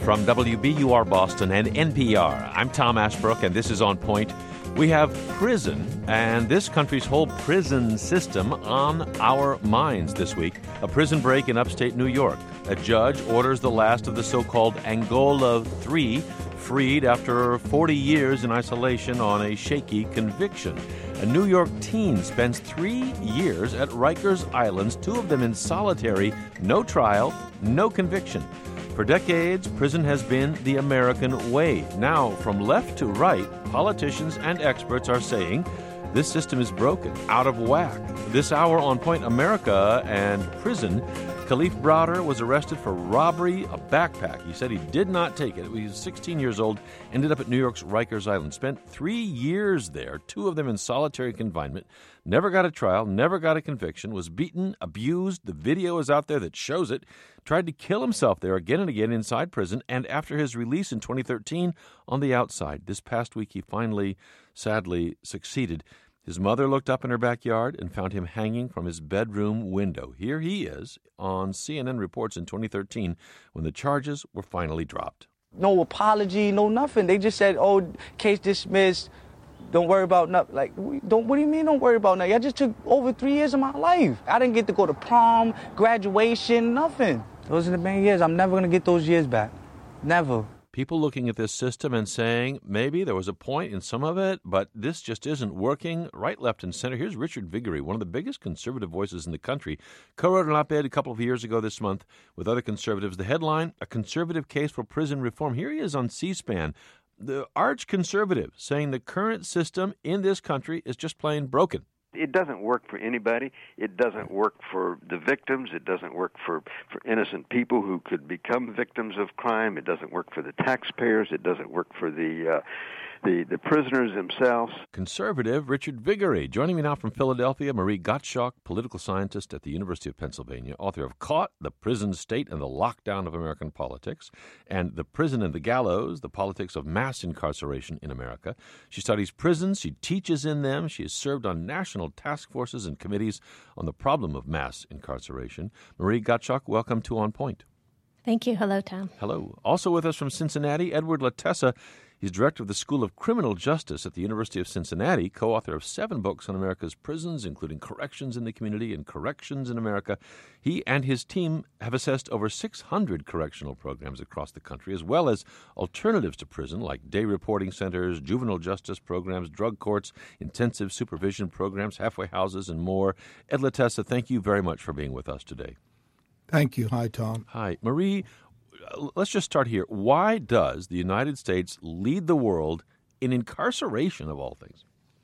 From WBUR Boston and NPR, I'm Tom Ashbrook, and this is On Point. We have prison and this country's whole prison system on our minds this week. A prison break in upstate New York. A judge orders the last of the so-called Angola 3 freed after 40 years in isolation on a shaky conviction. A New York teen spends 3 years at Rikers Islands, 2 of them in solitary, no trial, no conviction. For decades, prison has been the American way. Now, from left to right, politicians and experts are saying this system is broken, out of whack. This hour on Point America and prison, Kalief Browder was arrested for robbery, a backpack. He said he did not take it. He was 16 years old, ended up at New York's Rikers Island, spent 3 years there, 2 of them in solitary confinement, never got a trial, never got a conviction, was beaten, abused. The video is out there that shows it. Tried to kill himself there again and again inside prison, and after his release in 2013 on the outside. This past week, he finally, sadly, succeeded. His mother looked up in her backyard and found him hanging from his bedroom window. Here he is on CNN Reports in 2013 when the charges were finally dropped. No apology, no nothing. They just said, oh, case dismissed. Don't worry about nothing. Like, what do you mean don't worry about nothing? I just took over 3 years of my life. I didn't get to go to prom, graduation, nothing. Those are the main years. I'm never going to get those years back. Never. People looking at this system and saying, maybe there was a point in some of it, but this just isn't working. Right, left, and center. Here's Richard Viguerie, one of the biggest conservative voices in the country. Co-wrote an op-ed a couple of years ago this month with other conservatives. The headline, A Conservative Case for Prison Reform. Here he is on C-SPAN, the arch-conservative, saying the current system in this country is just plain broken. It doesn't work for anybody. It doesn't work for the victims. It doesn't work for innocent people who could become victims of crime. It doesn't work for the taxpayers. It doesn't work for the prisoners themselves. Conservative Richard Viguerie. Joining me now from Philadelphia, Marie Gottschalk, political scientist at the University of Pennsylvania, author of Caught, The Prison State and the Lockdown of American Politics, and The Prison and the Gallows, The Politics of Mass Incarceration in America. She studies prisons. She teaches in them. She has served on national task forces and committees on the problem of mass incarceration. Marie Gottschalk, welcome to On Point. Thank you. Hello, Tom. Hello. Also with us from Cincinnati, Edward Latessa. He's director of the School of Criminal Justice at the University of Cincinnati, co-author of 7 books on America's prisons, including Corrections in the Community and Corrections in America. He and his team have assessed over 600 correctional programs across the country, as well as alternatives to prison like day reporting centers, juvenile justice programs, drug courts, intensive supervision programs, halfway houses, and more. Ed Latessa, thank you very much for being with us today. Thank you. Hi, Tom. Hi. Marie, let's just start here. Why does the United States lead the world in incarceration, of all things?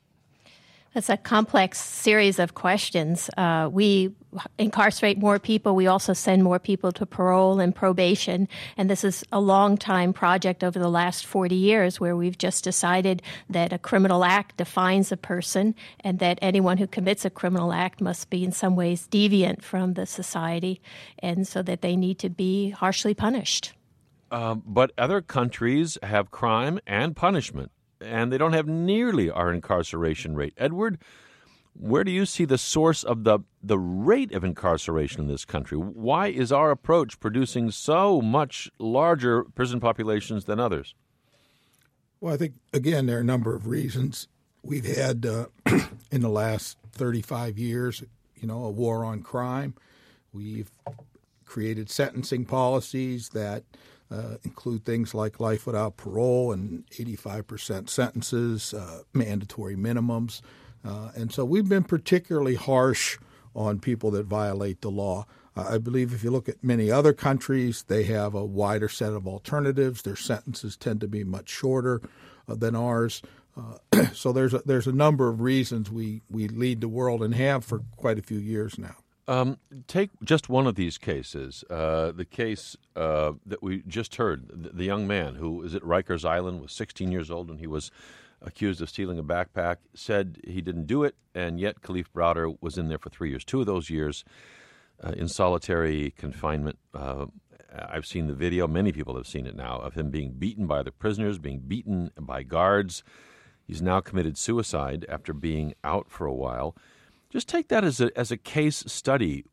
That's a complex series of questions. We incarcerate more people. We also send more people to parole and probation. And this is a long-time project over the last 40 years where we've just decided that a criminal act defines a person and that anyone who commits a criminal act must be in some ways deviant from the society, and so that they need to be harshly punished. But other countries have crime and punishment, and they don't have nearly our incarceration rate. Edward, where do you see the source of the rate of incarceration in this country? Why is our approach producing so much larger prison populations than others? Well, I think, again, there are a number of reasons. We've had, in the last 35 years, a war on crime. We've created sentencing policies that include things like life without parole and 85% sentences, mandatory minimums. And so we've been particularly harsh on people that violate the law. I believe if you look at many other countries, they have a wider set of alternatives. Their sentences tend to be much shorter than ours. So there's a number of reasons we lead the world and have for quite a few years now. Take just one of these cases, the case that we just heard, the young man who is at Rikers Island, was 16 years old, and he was accused of stealing a backpack, said he didn't do it, and yet Kalief Browder was in there for 3 years. 2 of those years in solitary confinement. I've seen the video, many people have seen it now, of him being beaten by other prisoners, being beaten by guards. He's now committed suicide after being out for a while. Just take that as a case study. What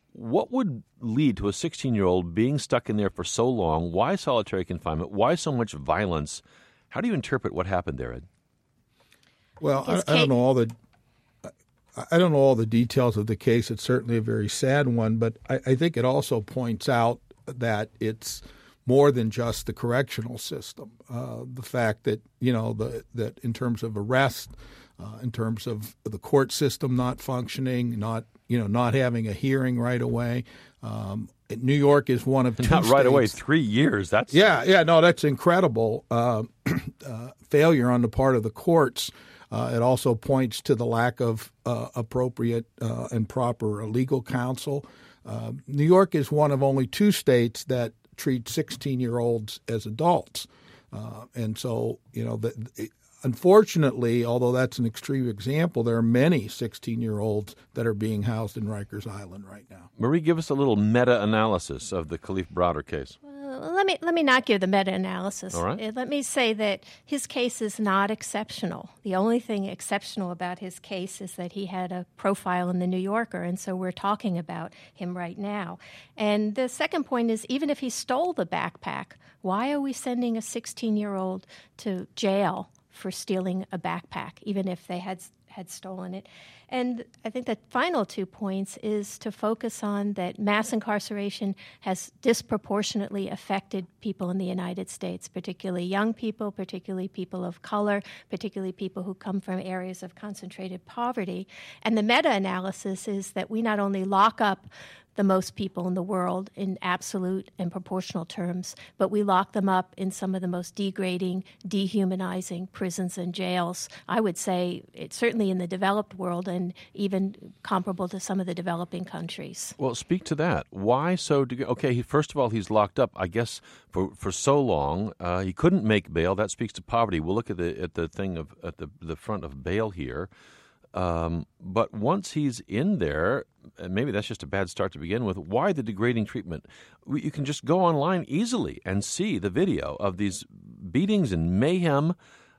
what would lead to a 16-year-old being stuck in there for so long? Why solitary confinement? Why so much violence? How do you interpret what happened there, Ed? Well, I don't know all the details of the case. It's certainly a very sad one, but I think it also points out that it's more than just the correctional system. The fact that that in terms of arrest, in terms of the court system not functioning, not having a hearing right away. New York is one of two Not right states. away, 3 years. That's that's incredible failure on the part of the courts. It also points to the lack of appropriate and proper legal counsel. New York is one of only two states that treat 16-year-olds as adults. And so, unfortunately, although that's an extreme example, there are many 16-year-olds that are being housed in Rikers Island right now. Marie, give us a little meta-analysis of the Kalief Browder case. Let me not give the meta-analysis. All right. Let me say that his case is not exceptional. The only thing exceptional about his case is that he had a profile in the New Yorker, and so we're talking about him right now. And the second point is, even if he stole the backpack, why are we sending a 16-year-old to jail for stealing a backpack, even if they had stolen it? And I think the final 2 points is to focus on that mass incarceration has disproportionately affected people in the United States, particularly young people, particularly people of color, particularly people who come from areas of concentrated poverty. And the meta-analysis is that we not only lock up the most people in the world in absolute and proportional terms, but we lock them up in some of the most degrading, dehumanizing prisons and jails. I would say it's certainly in the developed world and even comparable to some of the developing countries. Well, speak to that. Why so? Okay, first of all, he's locked up, I guess, for so long. He couldn't make bail. That speaks to poverty. We'll look at the thing at the front of bail here. But once he's in there, and maybe that's just a bad start to begin with, why the degrading treatment? You can just go online easily and see the video of these beatings and mayhem.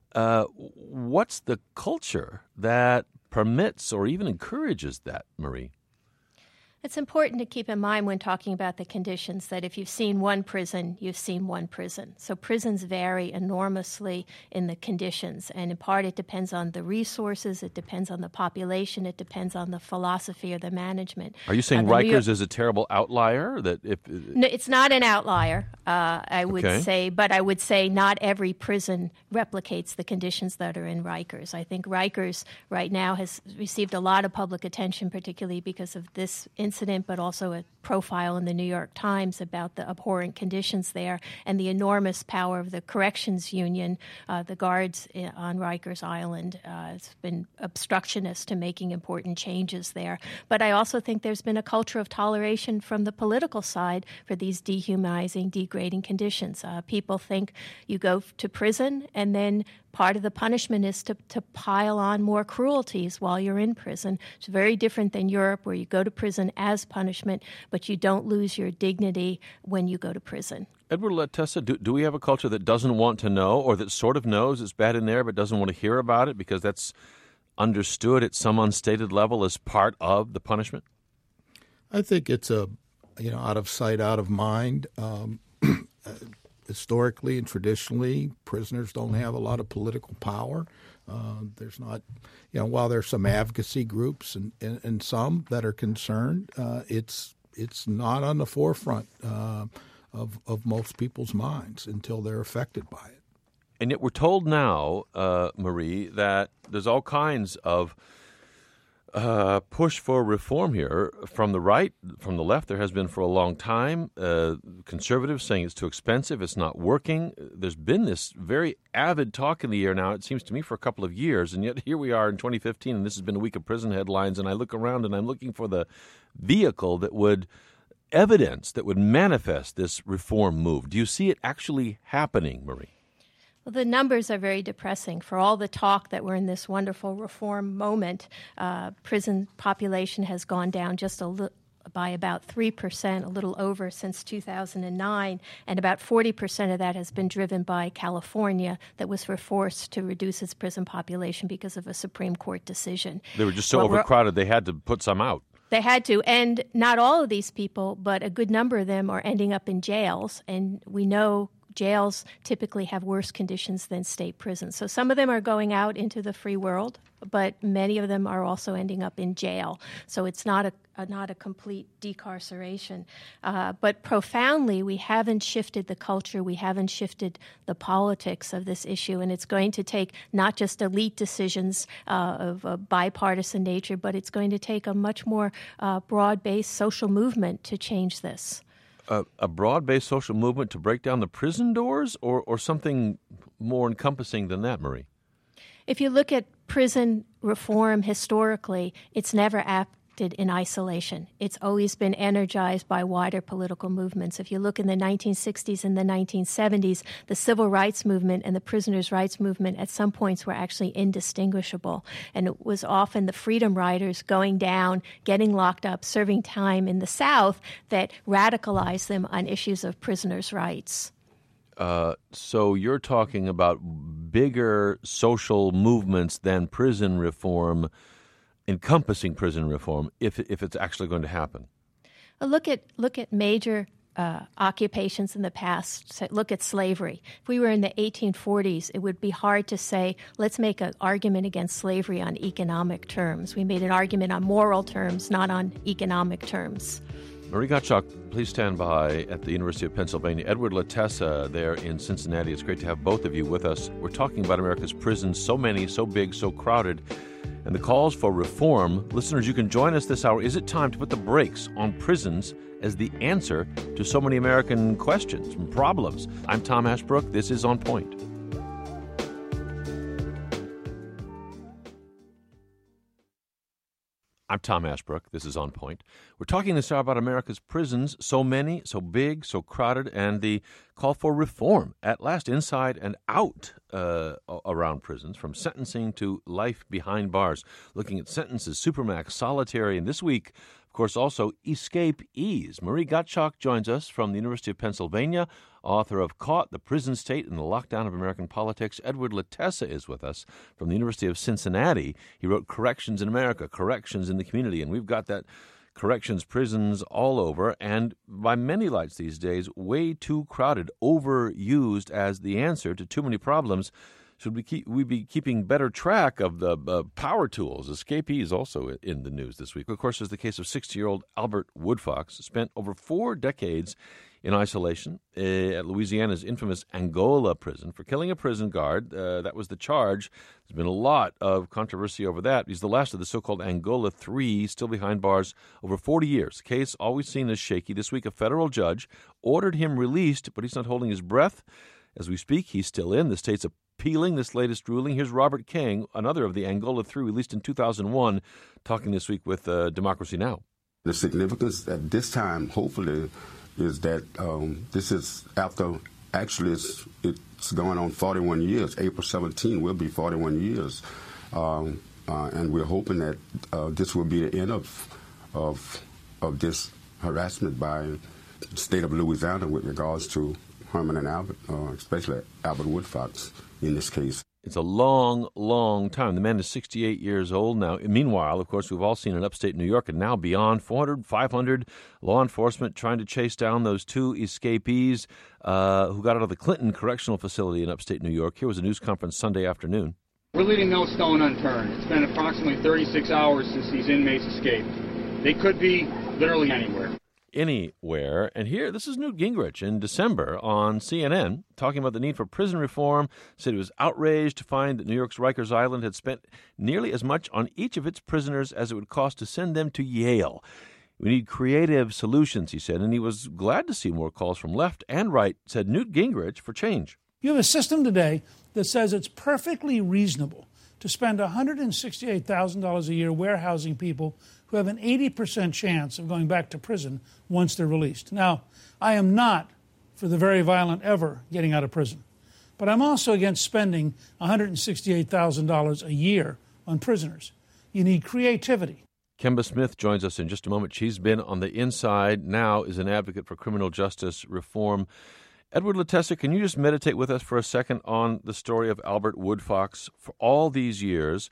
What's the culture that permits or even encourages that, Marie? It's important to keep in mind when talking about the conditions that if you've seen one prison, you've seen one prison. So prisons vary enormously in the conditions, and in part it depends on the resources, it depends on the population, it depends on the philosophy or the management. Are you saying Rikers is a terrible outlier? No, it's not an outlier, I would say, but I would say not every prison replicates the conditions that are in Rikers. I think Rikers right now has received a lot of public attention, particularly because of this incident, but also a profile in the New York Times about the abhorrent conditions there and the enormous power of the corrections union, the guards on Rikers Island. It's been obstructionist to making important changes there. But I also think there's been a culture of toleration from the political side for these dehumanizing, degrading conditions. People think you go to prison and then part of the punishment is to pile on more cruelties while you're in prison. It's very different than Europe, where you go to prison as punishment, but you don't lose your dignity when you go to prison. Edward Latessa, do we have a culture that doesn't want to know, or that sort of knows it's bad in there but doesn't want to hear about it because that's understood at some unstated level as part of the punishment? I think it's out of sight, out of mind. Historically and traditionally, prisoners don't have a lot of political power. There's not, while there's some advocacy groups and some that are concerned, it's not on the forefront of most people's minds until they're affected by it. And yet we're told now, Marie, that there's all kinds of push for reform here from the right, from the left. There has been for a long time. Conservatives saying it's too expensive, it's not working. There's been this very avid talk in the air now, it seems to me, for a couple of years, and yet here we are in 2015, and this has been a week of prison headlines, and I look around and I'm looking for the vehicle that would manifest this reform move. Do you see it actually happening, Marie? Well, the numbers are very depressing. For all the talk that we're in this wonderful reform moment, prison population has gone down just by about 3%, a little over, since 2009, and about 40% of that has been driven by California, that was forced to reduce its prison population because of a Supreme Court decision. They were just so overcrowded they had to put some out. They had to, and not all of these people, but a good number of them are ending up in jails, and we know jails typically have worse conditions than state prisons. So some of them are going out into the free world, but many of them are also ending up in jail. So it's not a complete decarceration. But profoundly, we haven't shifted the culture. We haven't shifted the politics of this issue. And it's going to take not just elite decisions of a bipartisan nature, but it's going to take a much more broad-based social movement to change this. A broad-based social movement to break down the prison doors, or something more encompassing than that, Marie? If you look at prison reform historically, it's never acted in isolation. It's always been energized by wider political movements. If you look in the 1960s and the 1970s, the civil rights movement and the prisoners' rights movement at some points were actually indistinguishable. And it was often the freedom riders going down, getting locked up, serving time in the South that radicalized them on issues of prisoners' rights. So you're talking about bigger social movements than prison reform, encompassing prison reform, if it's actually going to happen. Look at major occupations in the past. Look at slavery. If we were in the 1840s, it would be hard to say, let's make an argument against slavery on economic terms. We made an argument on moral terms, not on economic terms. Marie Gottschalk, please stand by at the University of Pennsylvania. Edward Latessa there in Cincinnati. It's great to have both of you with us. We're talking about America's prisons, so many, so big, so crowded, and the calls for reform. Listeners, you can join us this hour. Is it time to put the brakes on prisons as the answer to so many American questions and problems? I'm Tom Ashbrook. This is On Point. I'm Tom Ashbrook. This is On Point. We're talking this hour about America's prisons, so many, so big, so crowded, and the call for reform at last, inside and out around prisons, from sentencing to life behind bars. Looking at sentences, supermax, solitary, and this week, of course, also escapees. Marie Gottschalk joins us from the University of Pennsylvania, author of Caught, the Prison State and the Lockdown of American Politics. Edward Latessa is with us from the University of Cincinnati. He wrote Corrections in America, Corrections in the Community, and we've got that corrections, prisons all over, and by many lights these days, way too crowded, overused as the answer to too many problems. Should we be keeping better track of the power tools? Escapees also in the news this week. Of course, there's the case of 60-year-old Albert Woodfox, spent over 4 decades in isolation at Louisiana's infamous Angola prison for killing a prison guard. That was the charge. There's been a lot of controversy over that. He's the last of the so-called Angola 3, still behind bars over 40 years. Case always seen as shaky. This week, a federal judge ordered him released, but he's not holding his breath. As we speak, he's still in. The state's appealing this latest ruling. Here's Robert King, another of the Angola 3, released in 2001, talking this week with Democracy Now! The significance at this time, hopefully, is that this is after, actually it's going on 41 years. April 17 will be 41 years. And we're hoping that this will be the end of this harassment by the state of Louisiana with regards to Herman and Albert, especially Albert Woodfox in this case. It's a long, long time. The man is 68 years old now. Meanwhile, of course, we've all seen in upstate New York and now beyond, 400, 500 law enforcement trying to chase down those 2 escapees who got out of the Clinton Correctional Facility in upstate New York. Here was a news conference Sunday afternoon. We're leaving no stone unturned. It's been approximately 36 hours since these inmates escaped. They could be literally anywhere. Anywhere. And here, this is Newt Gingrich in December on CNN talking about the need for prison reform. Said he was outraged to find that New York's Rikers Island had spent nearly as much on each of its prisoners as it would cost to send them to Yale. We need creative solutions, he said, and he was glad to see more calls from left and right, said Newt Gingrich, for change. You have a system today that says it's perfectly reasonable to spend $168,000 a year warehousing people who have an 80% chance of going back to prison once they're released. Now, I am not for the very violent ever getting out of prison, but I'm also against spending $168,000 a year on prisoners. You need creativity. Kemba Smith joins us in just a moment. She's been on the inside, now is an advocate for criminal justice reform. Edward Latessa, can you just meditate with us for a second on the story of Albert Woodfox? For all these years,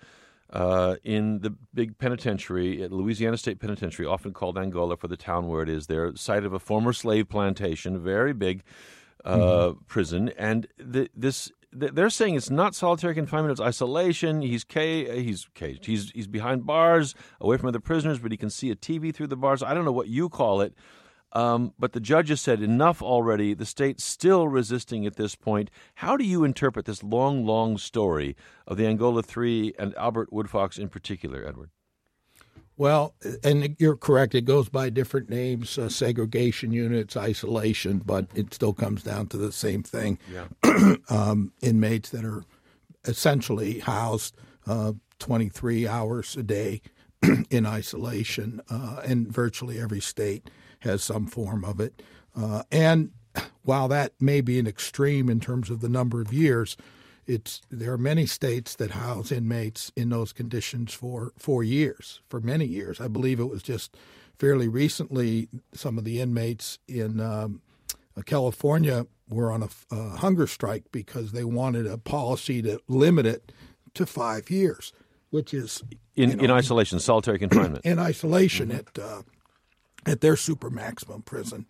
in the big penitentiary, at Louisiana State Penitentiary, often called Angola for the town where it is there, site of a former slave plantation, very big prison. And they're saying it's not solitary confinement, it's isolation. He's caged. He's behind bars, away from other prisoners, but he can see a TV through the bars. I don't know what you call it. But the judges said enough already. The state's still resisting at this point. How do you interpret this long, long story of the Angola 3 and Albert Woodfox in particular, Edward? Well, and you're correct. It goes by different names, segregation units, isolation, but it still comes down to the same thing. Yeah. Inmates that are essentially housed 23 hours a day in isolation, and virtually every state has some form of it. And while that may be an extreme in terms of the number of years, there are many states that house inmates in those conditions for years, for many years. I believe it was just fairly recently some of the inmates in California were on a hunger strike because they wanted a policy to limit it to 5 years, which is in isolation, solitary confinement. In isolation at their super maximum prison.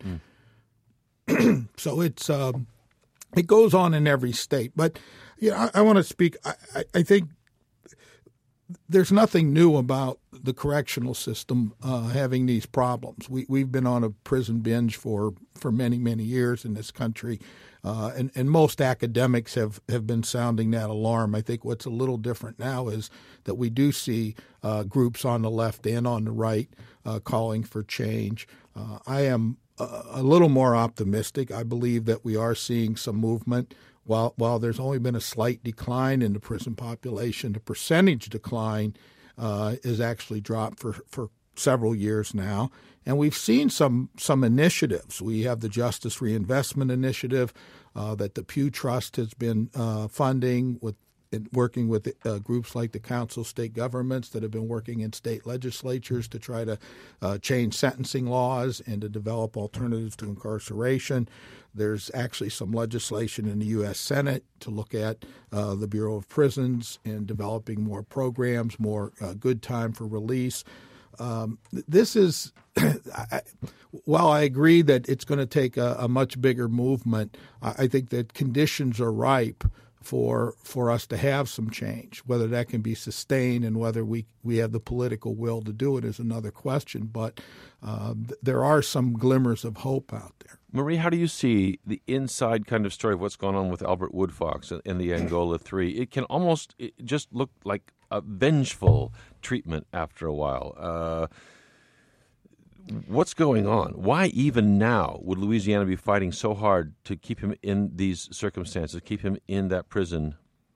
So it goes on in every state. But I want to speak. I think there's nothing new about the correctional system having these problems. We've been on a prison binge for many, many years in this country, and most academics have been sounding that alarm. I think what's a little different now is that we do see groups on the left and on the right calling for change. I am a little more optimistic. I believe that we are seeing some movement. While there's only been a slight decline in the prison population, the percentage decline is actually dropped for several years now. And we've seen some initiatives. We have the Justice Reinvestment Initiative that the Pew Trust has been funding, working with groups like the Council of State Governments that have been working in state legislatures to try to change sentencing laws and to develop alternatives to incarceration. There's actually some legislation in the U.S. Senate to look at the Bureau of Prisons and developing more programs, more good time for release. This is, while I agree that it's going to take a much bigger movement, I think that conditions are ripe for us to have some change. Whether that can be sustained and whether we have the political will to do it is another question. But there are some glimmers of hope out there. Marie, how do you see the inside kind of story of what's going on with Albert Woodfox and the Angola 3? It can almost just look like a vengeful treatment after a while. What's going on? Why even now would Louisiana be fighting so hard to keep him in these circumstances, keep him in that prison?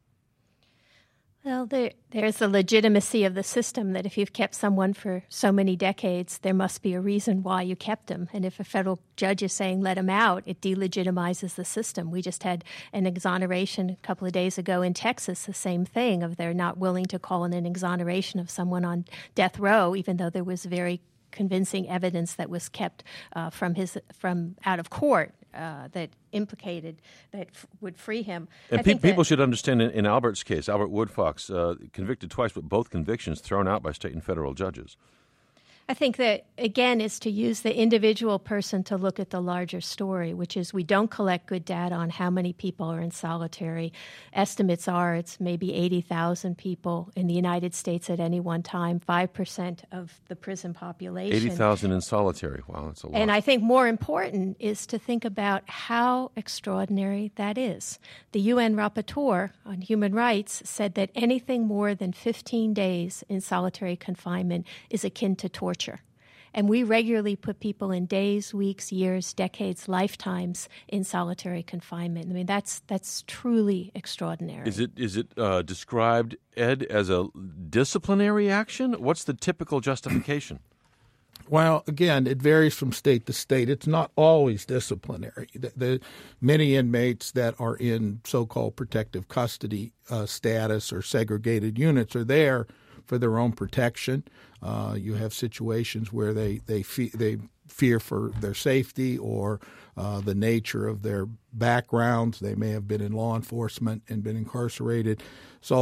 Well, there's the legitimacy of the system that if you've kept someone for so many decades, there must be a reason why you kept him. And if a federal judge is saying let him out, it delegitimizes the system. We just had an exoneration a couple of days ago in Texas, the same thing, of they're not willing to call in an exoneration of someone on death row, even though there was very convincing evidence that was kept from out of court that implicated that would free him. And people should understand in Albert's case, Albert Woodfox, convicted twice, but both convictions thrown out by state and federal judges. I think that, again, is to use the individual person to look at the larger story, which is we don't collect good data on how many people are in solitary. Estimates are it's maybe 80,000 people in the United States at any one time, 5% of the prison population. 80,000 in solitary. Wow, that's a lot. And I think more important is to think about how extraordinary that is. The UN Rapporteur on Human Rights said that anything more than 15 days in solitary confinement is akin to torture. And we regularly put people in days, weeks, years, decades, lifetimes in solitary confinement. I mean, that's truly extraordinary. Is it described, Ed, as a disciplinary action? What's the typical justification? Well, again, it varies from state to state. It's not always disciplinary. The many inmates that are in so-called protective custody status or segregated units are there for their own protection. You have situations where they fear for their safety or the nature of their backgrounds. They may have been in law enforcement and been incarcerated. So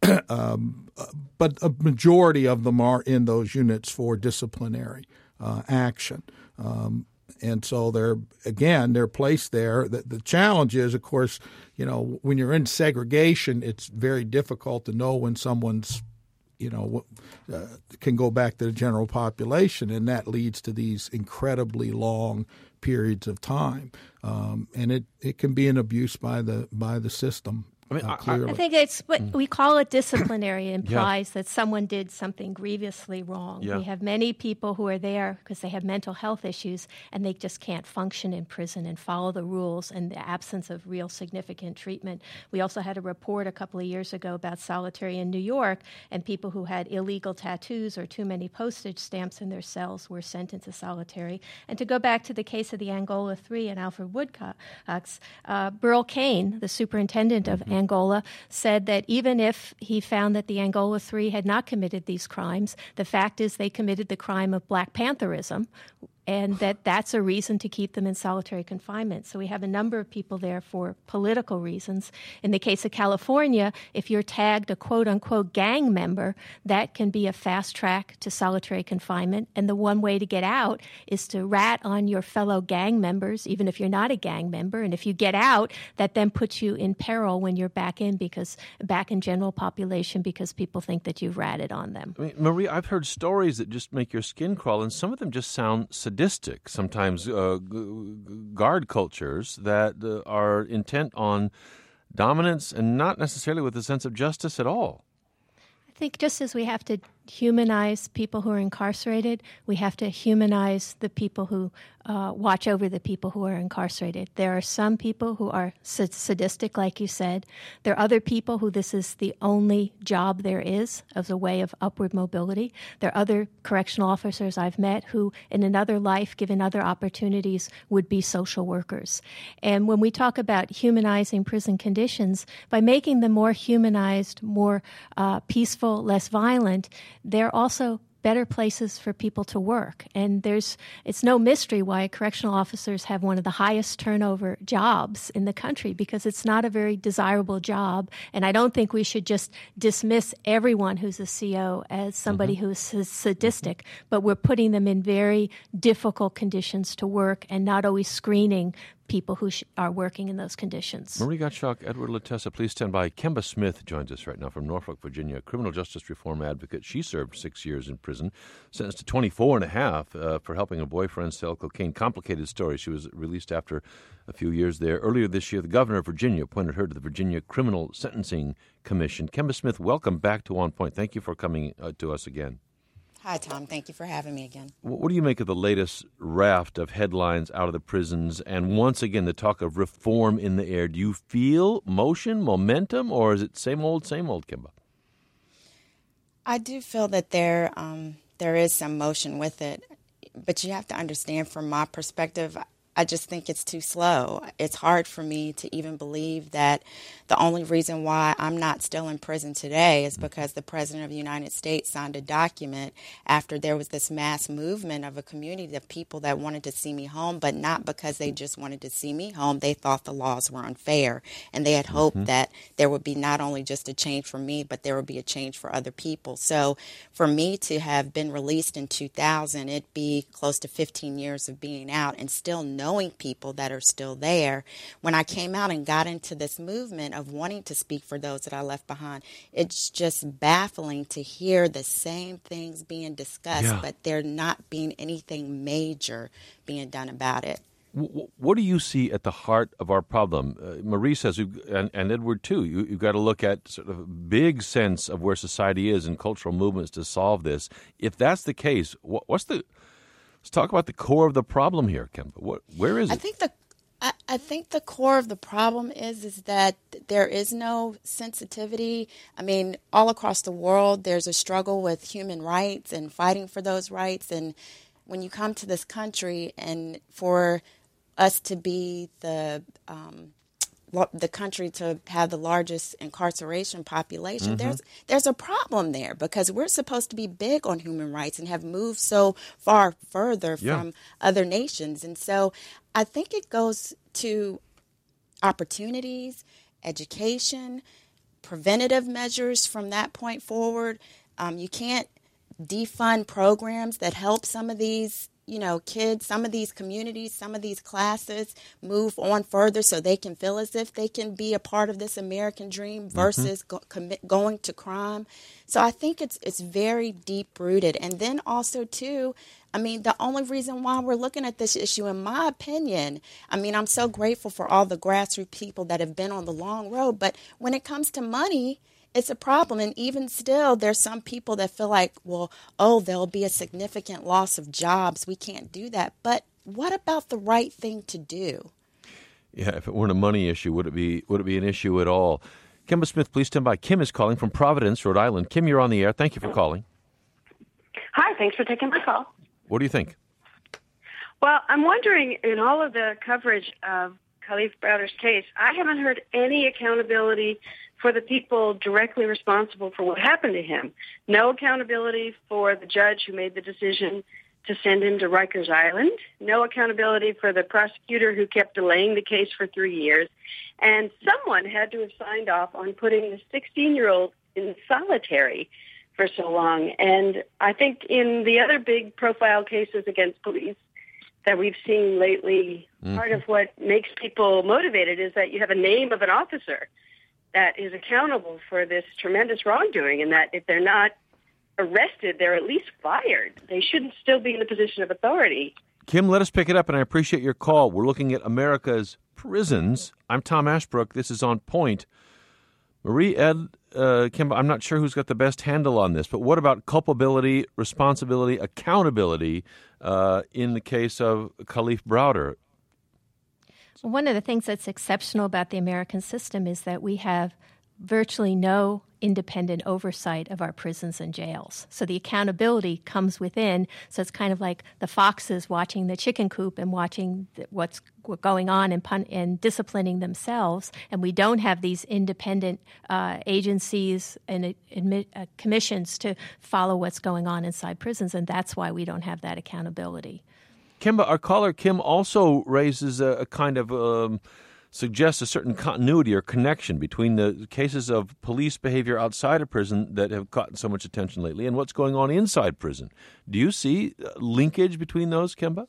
but a majority of them are in those units for disciplinary action. And so they're placed there. The challenge is, of course, when you're in segregation, it's very difficult to know when someone's, can go back to the general population, and that leads to these incredibly long periods of time. And it can be an abuse by the system. I think it's what we call it disciplinary. It implies that someone did something grievously wrong. We have many people who are there because they have mental health issues and they just can't function in prison and follow the rules in the absence of real significant treatment. We also had a report a couple of years ago about solitary in New York, and people who had illegal tattoos or too many postage stamps in their cells were sent into solitary. And to go back to the case of the Angola 3 and Alfred Woodcocks, Burl Cain, the superintendent of Angola, said that even if he found that the Angola 3 had not committed these crimes, the fact is they committed the crime of Black Pantherism, and that's a reason to keep them in solitary confinement. So we have a number of people there for political reasons. In the case of California, if you're tagged a quote-unquote gang member, that can be a fast track to solitary confinement. And the one way to get out is to rat on your fellow gang members, even if you're not a gang member. And if you get out, that then puts you in peril when you're back in general population because people think that you've ratted on them. I mean, Marie, I've heard stories that just make your skin crawl, and some of them just sound sadistic. Sometimes guard cultures that are intent on dominance and not necessarily with a sense of justice at all. I think just as we have to humanize people who are incarcerated, we have to humanize the people who watch over the people who are incarcerated. There are some people who are sadistic, like you said. There are other people who this is the only job there is as a way of upward mobility. There are other correctional officers I've met who, in another life, given other opportunities, would be social workers. And when we talk about humanizing prison conditions, by making them more humanized, more peaceful, less violent, they're also better places for people to work. And it's no mystery why correctional officers have one of the highest turnover jobs in the country, because it's not a very desirable job. And I don't think we should just dismiss everyone who's a CO as somebody who's sadistic, but we're putting them in very difficult conditions to work and not always screening people who are working in those conditions. Marie Gottschalk, Edward Latessa, please stand by. Kemba Smith joins us right now from Norfolk, Virginia, criminal justice reform advocate. She served 6 years in prison, sentenced to 24 and a half for helping a boyfriend sell cocaine. Complicated story. She was released after a few years there. Earlier this year, the governor of Virginia appointed her to the Virginia Criminal Sentencing Commission. Kemba Smith, welcome back to On Point. Thank you for coming to us again. Hi, Tom. Thank you for having me again. What do you make of the latest raft of headlines out of the prisons and once again the talk of reform in the air? Do you feel motion, momentum, or is it same old, Kimba? I do feel that there is some motion with it, but you have to understand from my perspective, I just think it's too slow. It's hard for me to even believe that the only reason why I'm not still in prison today is because the President of the United States signed a document after there was this mass movement of a community of people that wanted to see me home, but not because they just wanted to see me home. They thought the laws were unfair, and they had hoped that there would be not only just a change for me, but there would be a change for other people. So for me to have been released in 2000, it'd be close to 15 years of being out and still knowing people that are still there. When I came out and got into this movement of wanting to speak for those that I left behind, it's just baffling to hear the same things being discussed, but there not being anything major being done about it. What do you see at the heart of our problem? Marie says, and Edward too, you've got to look at sort of a big sense of where society is and cultural movements to solve this. If that's the case, let's talk about the core of the problem here, Kemba. Where is it? I think the core of the problem is that there is no sensitivity. I mean, all across the world, there's a struggle with human rights and fighting for those rights. And when you come to this country, and for us to be the country to have the largest incarceration population, there's a problem there, because we're supposed to be big on human rights and have moved so far further from other nations. And so I think it goes to opportunities, education, preventative measures from that point forward. You can't defund programs that help some of these, kids, some of these communities, some of these classes move on further so they can feel as if they can be a part of this American dream versus going to crime. So I think it's very deep-rooted. And then also, too, the only reason why we're looking at this issue, in my opinion, I'm so grateful for all the grassroots people that have been on the long road, but when it comes to money, it's a problem. And even still, there's some people that feel like, there'll be a significant loss of jobs. We can't do that. But what about the right thing to do? Yeah, if it weren't a money issue, would it be an issue at all? Kimba Smith, please stand by. Kim is calling from Providence, Rhode Island. Kim, you're on the air. Thank you for calling. Hi, thanks for taking my call. What do you think? Well, I'm wondering, in all of the coverage of Kalief Browder's case, I haven't heard any accountability for the people directly responsible for what happened to him. No accountability for the judge who made the decision to send him to Rikers Island. No accountability for the prosecutor who kept delaying the case for 3 years. And someone had to have signed off on putting the 16-year-old in solitary for so long. And I think in the other big profile cases against police that we've seen lately, part of what makes people motivated is that you have a name of an officer that is accountable for this tremendous wrongdoing, and that if they're not arrested, they're at least fired. They shouldn't still be in the position of authority. Kim, let us pick it up, and I appreciate your call. We're looking at America's prisons. I'm Tom Ashbrook. This is On Point. Marie, Ed, Kim, I'm not sure who's got the best handle on this, but what about culpability, responsibility, accountability in the case of Kalief Browder? Well, one of the things that's exceptional about the American system is that we have virtually no independent oversight of our prisons and jails. So the accountability comes within. So it's kind of like the foxes watching the chicken coop and watching what's going on and disciplining themselves. And we don't have these independent agencies and commissions to follow what's going on inside prisons. And that's why we don't have that accountability. Kimba, our caller Kim also raises a kind of suggests a certain continuity or connection between the cases of police behavior outside of prison that have gotten so much attention lately and what's going on inside prison. Do you see linkage between those, Kimba?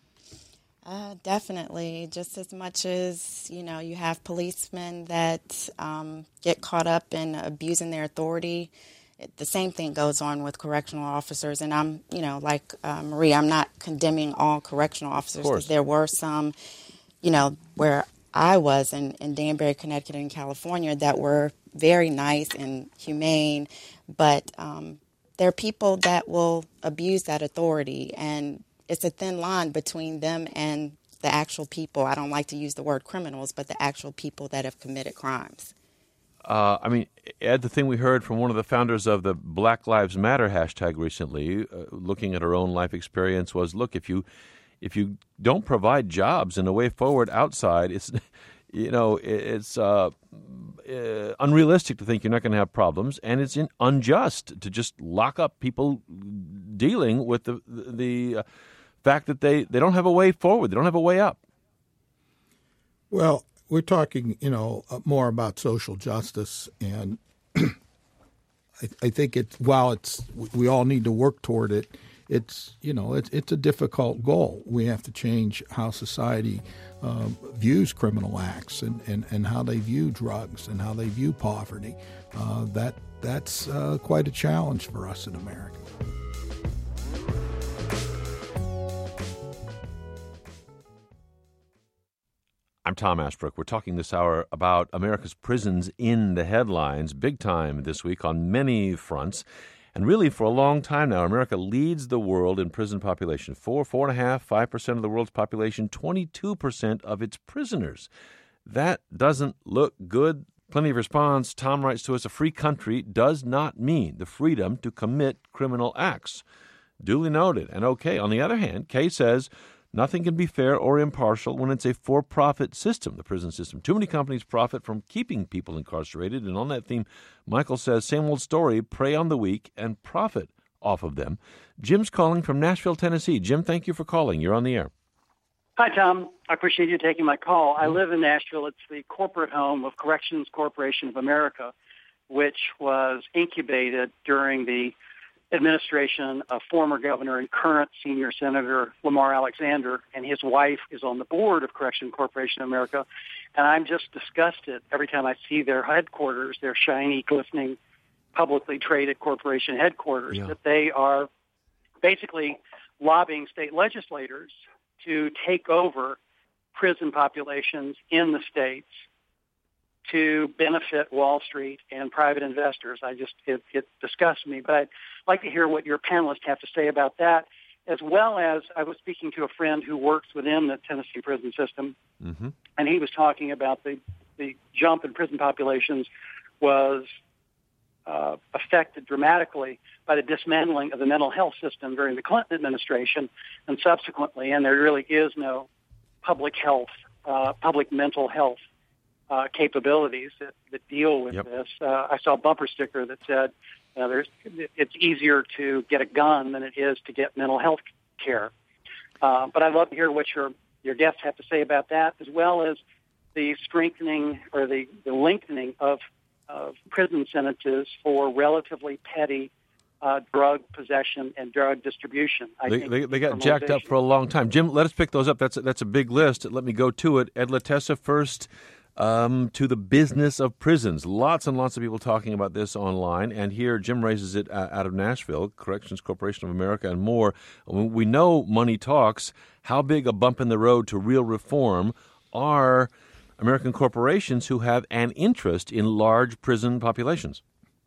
Definitely. Just as much as, you have policemen that get caught up in abusing their authority, the same thing goes on with correctional officers. And I'm, like Marie, I'm not condemning all correctional officers, because there were some, where I was in Danbury, Connecticut, and California that were very nice and humane, but there are people that will abuse that authority, and it's a thin line between them and the actual people. I don't like to use the word criminals, but the actual people that have committed crimes. Ed, the thing we heard from one of the founders of the Black Lives Matter hashtag recently, looking at her own life experience, was, look, if you don't provide jobs and a way forward outside, it's unrealistic to think you're not going to have problems, and it's unjust to just lock up people dealing with the fact that they don't have a way forward, they don't have a way up. Well, we're talking, more about social justice, and I think we all need to work toward it. It's a difficult goal. We have to change how society views criminal acts and how they view drugs and how they view poverty. That's quite a challenge for us in America. I'm Tom Ashbrook. We're talking this hour about America's prisons in the headlines, big time this week on many fronts. And really, for a long time now, America leads the world in prison population. 4.5%, 5% of the world's population, 22% of its prisoners. That doesn't look good. Plenty of response. Tom writes to us, a free country does not mean the freedom to commit criminal acts. Duly noted. And okay, on the other hand, Kay says, nothing can be fair or impartial when it's a for-profit system, the prison system. Too many companies profit from keeping people incarcerated. And on that theme, Michael says, same old story, prey on the weak and profit off of them. Jim's calling from Nashville, Tennessee. Jim, thank you for calling. You're on the air. Hi, Tom. I appreciate you taking my call. I live in Nashville. It's the corporate home of Corrections Corporation of America. which was incubated during the administration of former governor and current senior senator Lamar Alexander, and his wife is on the board of Correction Corporation of America. And I'm just disgusted every time I see their headquarters, their shiny, glistening, publicly traded corporation headquarters, that they are basically lobbying state legislators to take over prison populations in the states to benefit Wall Street and private investors. It disgusts me, but I'd like to hear what your panelists have to say about that, as well as I was speaking to a friend who works within the Tennessee prison system, and he was talking about the jump in prison populations was affected dramatically by the dismantling of the mental health system during the Clinton administration and subsequently, and there really is no public mental health capabilities that deal with this. I saw a bumper sticker that said it's easier to get a gun than it is to get mental health care. But I'd love to hear what your guests have to say about that, as well as the strengthening or the lengthening of prison sentences for relatively petty drug possession and drug distribution. They got jacked up for a long time. Jim, let us pick those up. That's a big list. Let me go to it. Ed Latessa first. To the business of prisons. Lots and lots of people talking about this online, and here Jim raises it out of Nashville, Corrections Corporation of America, and more. We know money talks. How big a bump in the road to real reform are American corporations who have an interest in large prison populations?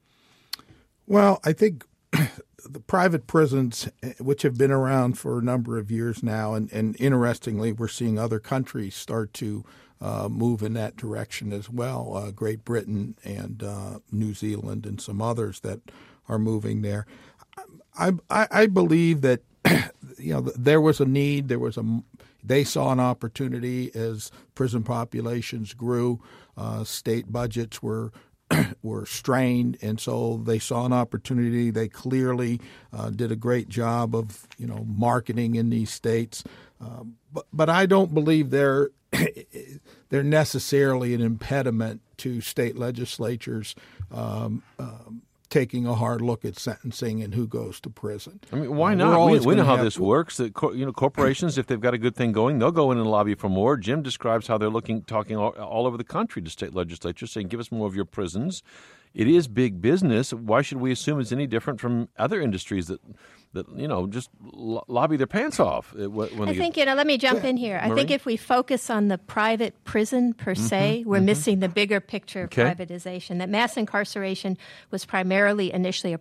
Well, I think the private prisons, which have been around for a number of years now, and interestingly, we're seeing other countries start to move in that direction as well. Great Britain and New Zealand and some others that are moving there. I believe that there was a need. They saw an opportunity as prison populations grew. State budgets were strained, and so they saw an opportunity. They clearly did a great job of marketing in these states, but I don't believe they're necessarily an impediment to state legislatures taking a hard look at sentencing and who goes to prison. I mean, why not? We know how this works. That corporations, if they've got a good thing going, they'll go in and lobby for more. Jim describes how they're talking all over the country to state legislatures, saying, "Give us more of your prisons." It is big business. Why should we assume it's any different from other industries that just lobby their pants off? I think, let me jump in here. Marie? I think if we focus on the private prison per se, we're missing the bigger picture of privatization. That mass incarceration was primarily initially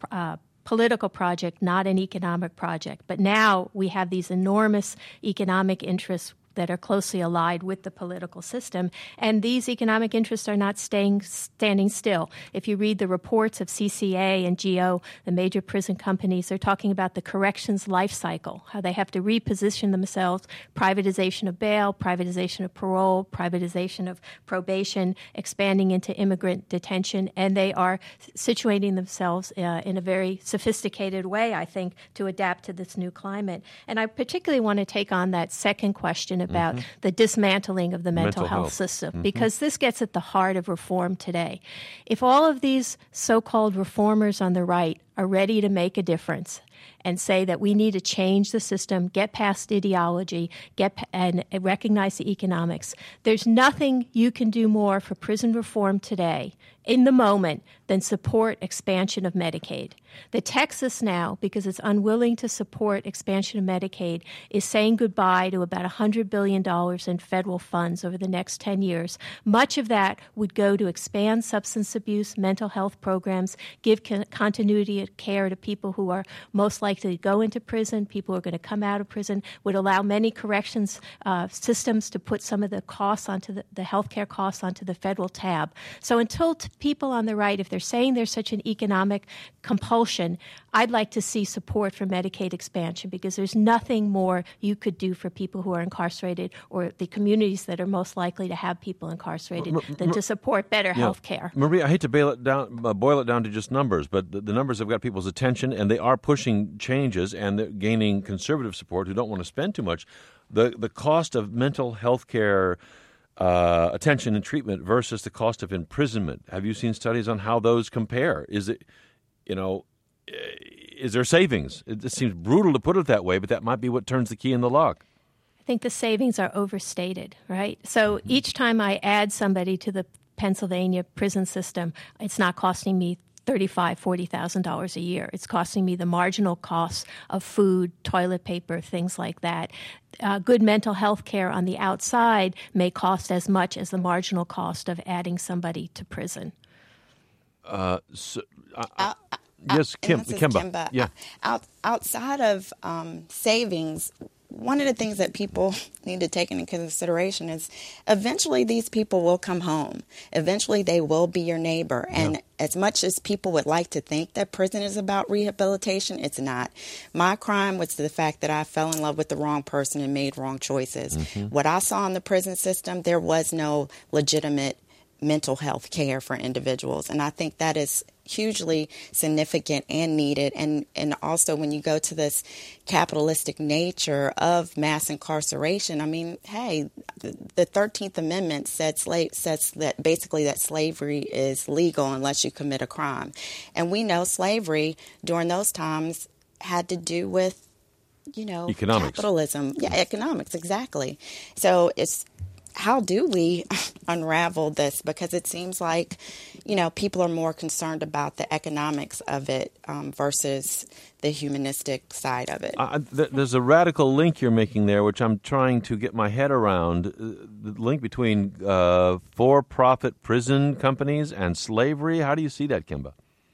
a political project, not an economic project. But now we have these enormous economic interests that are closely allied with the political system. And these economic interests are not standing still. If you read the reports of CCA and GO, the major prison companies, they're talking about the corrections life cycle, how they have to reposition themselves, privatization of bail, privatization of parole, privatization of probation, expanding into immigrant detention, and they are situating themselves in a very sophisticated way, I think, to adapt to this new climate. And I particularly want to take on that second question about the dismantling of the mental health system, because this gets at the heart of reform today. If all of these so-called reformers on the right are ready to make a difference and say that we need to change the system, get past ideology, and recognize the economics, there's nothing you can do more for prison reform today in the moment than support expansion of Medicaid. The Texas now, because it's unwilling to support expansion of Medicaid, is saying goodbye to about $100 billion in federal funds over the next 10 years. Much of that would go to expand substance abuse, mental health programs, give continuity of care to people who are most likely to go into prison, people who are going to come out of prison, would allow many corrections systems to put some of the costs onto the health care costs onto the federal tab. So until people on the right, if they're saying there's such an economic compulsion, I'd like to see support for Medicaid expansion, because there's nothing more you could do for people who are incarcerated or the communities that are most likely to have people incarcerated than to support better health care. Maria, I hate to boil it down to just numbers, but the numbers have got people's attention, and they are pushing changes, and they're gaining conservative support who don't want to spend too much. The cost of mental health care attention and treatment versus the cost of imprisonment. Have you seen studies on how those compare? Is it, is there savings? It seems brutal to put it that way, but that might be what turns the key in the lock. I think the savings are overstated, right? So each time I add somebody to the Pennsylvania prison system, it's not costing me $35,000, $40,000 a year. It's costing me the marginal costs of food, toilet paper, things like that. Good mental health care on the outside may cost as much as the marginal cost of adding somebody to prison. Yes, Kimba. Yeah. Outside of savings, one of the things that people need to take into consideration is eventually these people will come home. Eventually they will be your neighbor. And as much as people would like to think that prison is about rehabilitation, it's not. My crime was the fact that I fell in love with the wrong person and made wrong choices. What I saw in the prison system, there was no legitimate mental health care for individuals. And I think that is hugely significant and needed. And also when you go to this capitalistic nature of mass incarceration, I mean, hey, the 13th Amendment says that basically that slavery is legal unless you commit a crime. And we know slavery during those times had to do with, economics. Capitalism. Yeah, economics, exactly. So how do we unravel this? Because it seems like, people are more concerned about the economics of it versus the humanistic side of it. There's a radical link you're making there, which I'm trying to get my head around. The link between for-profit prison companies and slavery. How do you see that, Kimba?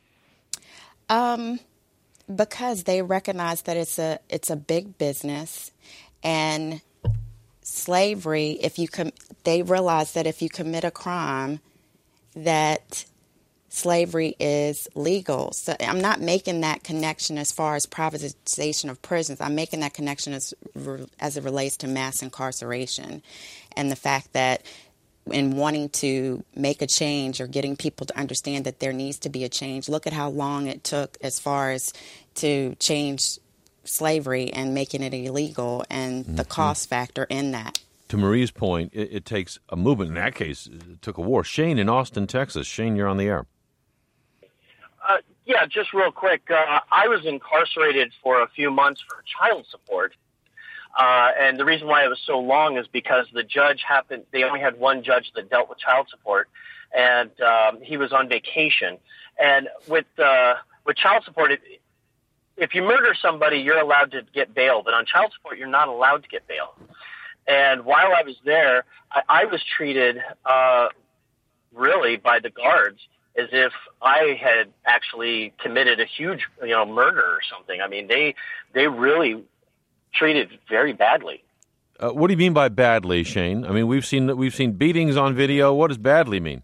Because they recognize that it's a big business, and slavery, they realize that if you commit a crime, that slavery is legal. So I'm not making that connection as far as privatization of prisons. I'm making that connection as it relates to mass incarceration and the fact that in wanting to make a change or getting people to understand that there needs to be a change, look at how long it took as far as to change slavery and making it illegal and the cost factor in that. To Marie's point, it takes a movement. In that case, it took a war. Shane in Austin, Texas. Shane, you're on the air. Yeah, just real quick. I was incarcerated for a few months for child support. And the reason why it was so long is because the judge they only had one judge that dealt with child support, and he was on vacation. And with child support, if you murder somebody, you're allowed to get bail, but on child support, you're not allowed to get bail. And while I was there, I was treated really by the guards as if I had actually committed a huge, murder or something. I mean, they really treated very badly. What do you mean by badly, Shane? I mean, we've seen beatings on video. What does badly mean?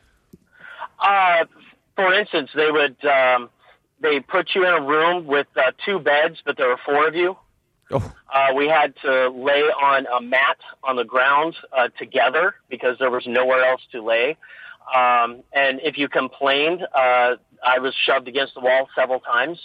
For instance, they put you in a room with 2 beds, but there were 4 of you. Oh. We had to lay on a mat on the ground together because there was nowhere else to lay. And if you complained, I was shoved against the wall several times.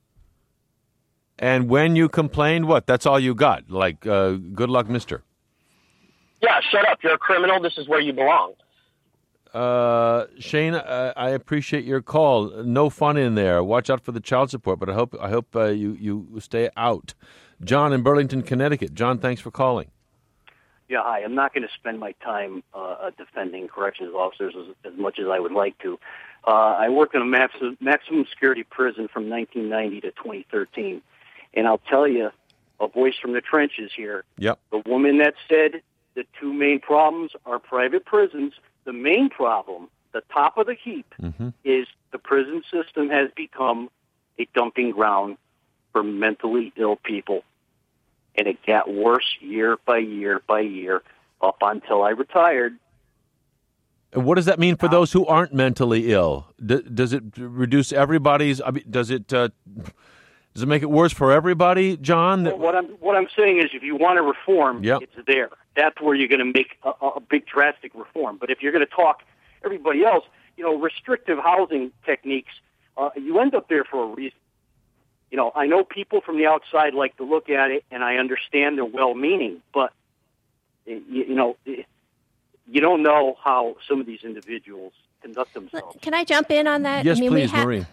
And when you complained, what? That's all you got? Like, good luck, mister. Yeah, shut up. You're a criminal. This is where you belong. Shane, I appreciate your call. No fun in there. Watch out for the child support, but I hope you stay out. John in Burlington, Connecticut. John, thanks for calling. Yeah, hi. I'm not going to spend my time defending corrections officers as much as I would like to. I worked in a maximum security prison from 1990 to 2013. And I'll tell you, a voice from the trenches here. Yep. The woman that said the 2 main problems are private prisons. The main problem, the top of the heap, is the prison system has become a dumping ground for mentally ill people. And it got worse year by year by year up until I retired. And what does that mean for those who aren't mentally ill? Does it reduce everybody's? I mean, does it make it worse for everybody, John? Well, what I'm saying is, if you want to reform, it's there. That's where you're going to make a big drastic reform. But if you're going to talk everybody else, restrictive housing techniques, you end up there for a reason. I know people from the outside like to look at it, and I understand they're well-meaning, but, you don't know how some of these individuals conduct themselves. Can I jump in on that? Yes, please, Marie.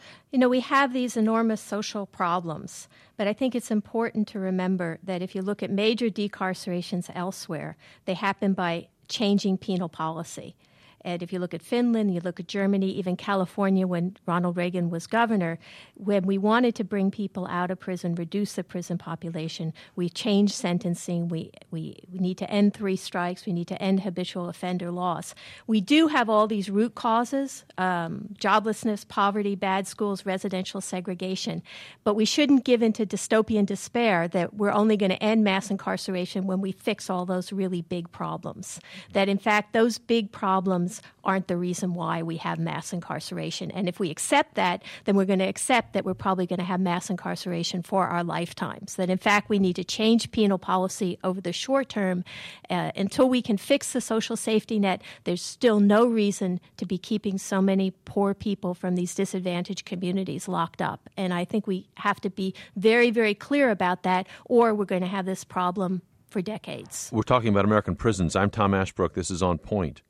We have these enormous social problems, but I think it's important to remember that if you look at major decarcerations elsewhere, they happen by changing penal policy. And if you look at Finland, you look at Germany, even California when Ronald Reagan was governor, when we wanted to bring people out of prison, reduce the prison population, we changed sentencing. We need to end 3 strikes. We need to end habitual offender laws. We do have all these root causes, joblessness, poverty, bad schools, residential segregation. But we shouldn't give into dystopian despair that we're only going to end mass incarceration when we fix all those really big problems. That, in fact, those big problems aren't the reason why we have mass incarceration. And if we accept that, then we're going to accept that we're probably going to have mass incarceration for our lifetimes. That, in fact, we need to change penal policy over the short term. Until we can fix the social safety net, there's still no reason to be keeping so many poor people from these disadvantaged communities locked up. And I think we have to be very, very clear about that, or we're going to have this problem for decades. We're talking about American prisons. I'm Tom Ashbrook. This is On Point.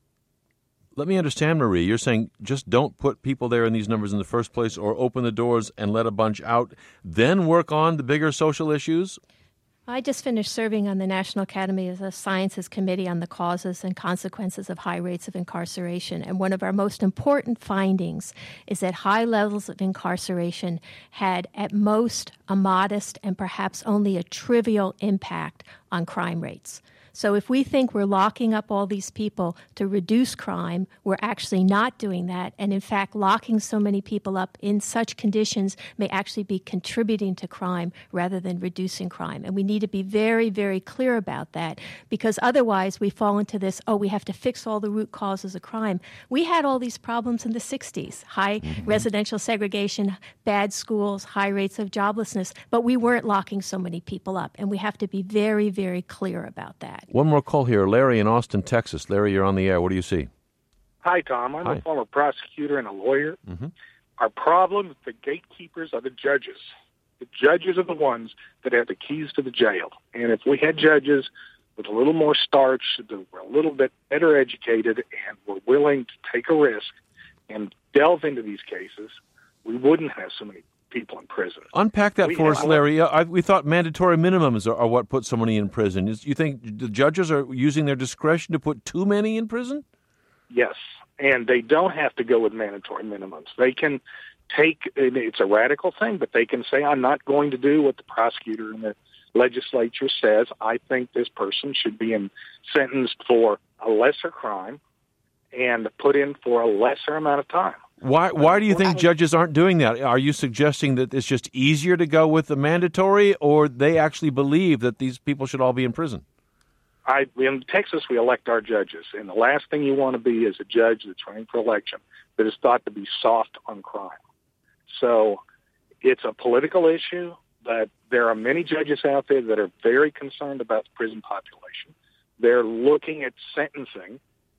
Let me understand, Marie. You're saying just don't put people there in these numbers in the first place, or open the doors and let a bunch out, then work on the bigger social issues? I just finished serving on the National Academy of Sciences Committee on the Causes and Consequences of High Rates of Incarceration. And one of our most important findings is that high levels of incarceration had at most a modest and perhaps only a trivial impact on crime rates. So if we think we're locking up all these people to reduce crime, we're actually not doing that. And in fact, locking so many people up in such conditions may actually be contributing to crime rather than reducing crime. And we need to be very, very clear about that, because otherwise we fall into this, we have to fix all the root causes of crime. We had all these problems in the 60s, high residential segregation, bad schools, high rates of joblessness, but we weren't locking so many people up. And we have to be very, very clear about that. One more call here. Larry in Austin, Texas. Larry, you're on the air. What do you see? Hi, Tom. I'm a former prosecutor and a lawyer. Mm-hmm. Our problem is the gatekeepers are the judges. The judges are the ones that have the keys to the jail. And if we had judges with a little more starch, that were a little bit better educated and were willing to take a risk and delve into these cases, we wouldn't have so many people in prison. Unpack that for us, Larry. We thought mandatory minimums are what put somebody in prison. You think the judges are using their discretion to put too many in prison? Yes, and they don't have to go with mandatory minimums. They can it's a radical thing, but they can say, I'm not going to do what the prosecutor and the legislature says. I think this person should be sentenced for a lesser crime and put in for a lesser amount of time. Why do you think judges aren't doing that? Are you suggesting that it's just easier to go with the mandatory, or they actually believe that these people should all be in prison? In Texas, we elect our judges, and the last thing you want to be is a judge that's running for election that is thought to be soft on crime. So it's a political issue, but there are many judges out there that are very concerned about the prison population. They're looking at sentencing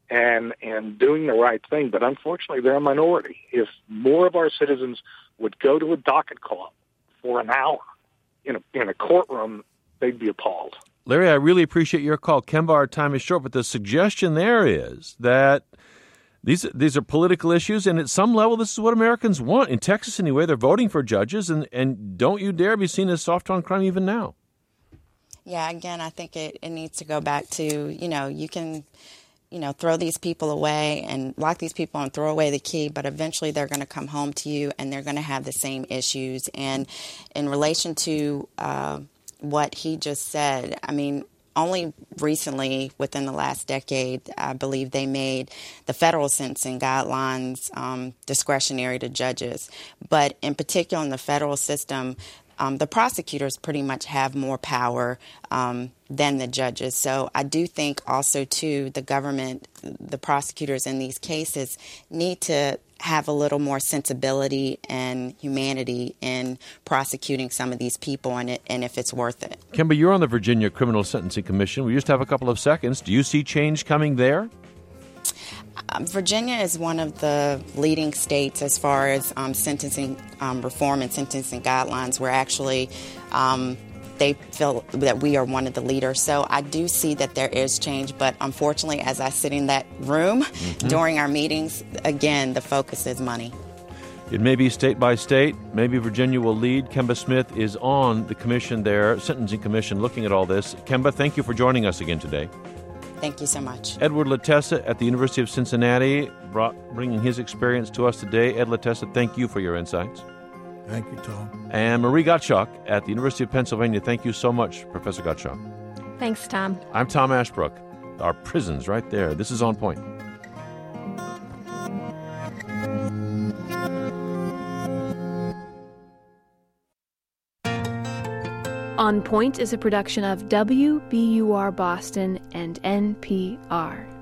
and doing the right thing, but unfortunately they're a minority. If more of our citizens would go to a docket call for an hour in a courtroom, they'd be appalled. Larry, I really appreciate your call. Kemba, our time is short, but the suggestion there is that these are political issues, and at some level this is what Americans want. In Texas anyway, they're voting for judges, and don't you dare be seen as soft on crime even now. Yeah, again, I think it needs to go back to, you can throw these people away and lock these people and throw away the key, but eventually they're going to come home to you and they're going to have the same issues. And in relation to what he just said, I mean, only recently, within the last decade, I believe they made the federal sentencing guidelines discretionary to judges. But in particular in the federal system, the prosecutors pretty much have more power than the judges. So I do think also, too, the government, the prosecutors in these cases need to have a little more sensibility and humanity in prosecuting some of these people and if it's worth it. Kemba, you're on the Virginia Criminal Sentencing Commission. We just have a couple of seconds. Do you see change coming there? Virginia is one of the leading states as far as sentencing reform and sentencing guidelines. We're actually they feel that we are one of the leaders. So I do see that there is change, but unfortunately, as I sit in that room during our meetings, again, the focus is money. It may be state by state. Maybe Virginia will lead. Kemba Smith is on the commission there, Sentencing Commission, looking at all this. Kemba, thank you for joining us again today. Thank you so much. Edward Latessa at the University of Cincinnati, bringing his experience to us today. Ed Latessa, thank you for your insights. Thank you, Tom. And Marie Gottschalk at the University of Pennsylvania. Thank you so much, Professor Gottschalk. Thanks, Tom. I'm Tom Ashbrook. Our prisons right there. This is On Point. On Point is a production of WBUR Boston and NPR.